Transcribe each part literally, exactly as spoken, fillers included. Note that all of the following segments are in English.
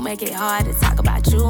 make it hard to talk about you.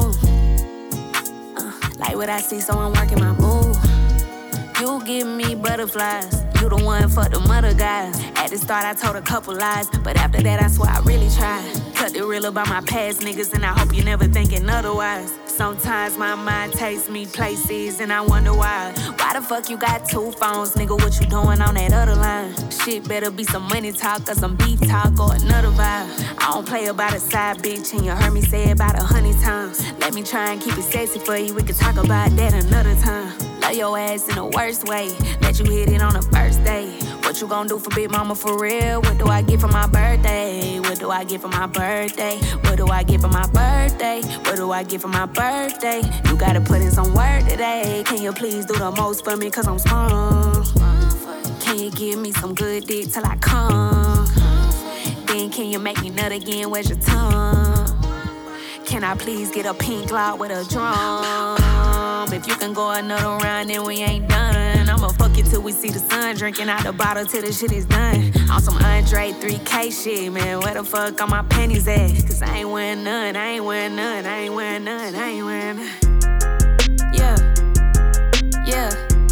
Uh, like what I see, so I'm working my move. You give me butterflies. You the one for the mother guys. At the start, I told a couple lies, but after that, I swear I really tried. Cut the real about my past niggas, and I hope you never thinking otherwise. Sometimes my mind takes me places, and I wonder why. Why the fuck you got two phones, nigga? What you doing on that other line? Shit better be some money talk or some beef talk or another vibe. I don't play about a side bitch, and you heard me say it about a hundred times. Let me try and keep it sexy for you. We can talk about that another time. Love your ass in the worst way. Let you hit it on the first day. What you gon' do for Big Mama for real? What do I get for my birthday? What do I get for my birthday? What do I get for my birthday? What do I get for my birthday? You gotta put in some work today. Can you please do the most for me? Cause I'm strong. Can you give me some good dick till I come? Then can you make me nut again? Where's your tongue? Can I please get a pink cloud with a drum? If you can go another round, then we ain't done. I'ma fuck you till we see the sun. Drinking out the bottle till the shit is done. On some Andre three K shit, man. Where the fuck are my pennies at? Cause I ain't wearing none, I ain't wearing none, I ain't wearing none, I ain't wearing none. Yeah, yeah.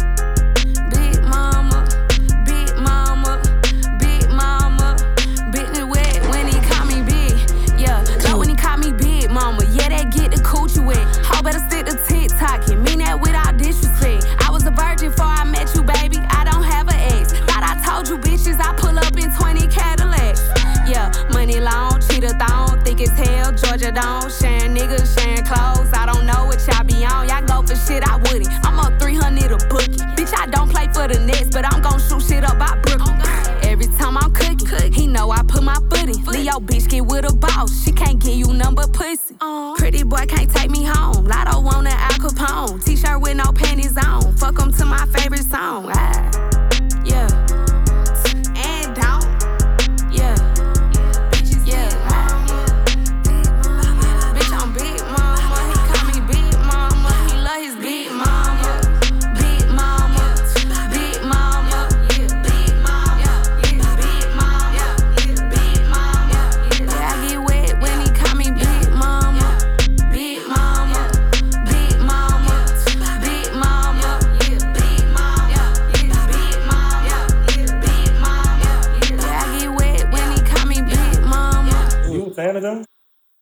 Big mama, big mama, big mama. Big me wet when he call me big. Yeah, love when he call me big mama. Yeah, that get the coochie wet. How better stick to TikTok and mean that without disrespect. I was a virgin before I met you, baby. I don't have an ex. Thought I told you bitches I pull up in twenty Cadillacs. Yeah, money long, cheetah thong, thick as hell, Georgia Dome. Sharing niggas, sharing clothes. I don't know what y'all be on. Y'all go for shit I wouldn't. I'm up three hundred a bookie. Bitch, I don't play for the Nets, but I'm gon' shoot shit up by Brooklyn. Every time I'm cooking, he know I put my foot in. Leo bitch get with a boss. She can't give you none but pussy.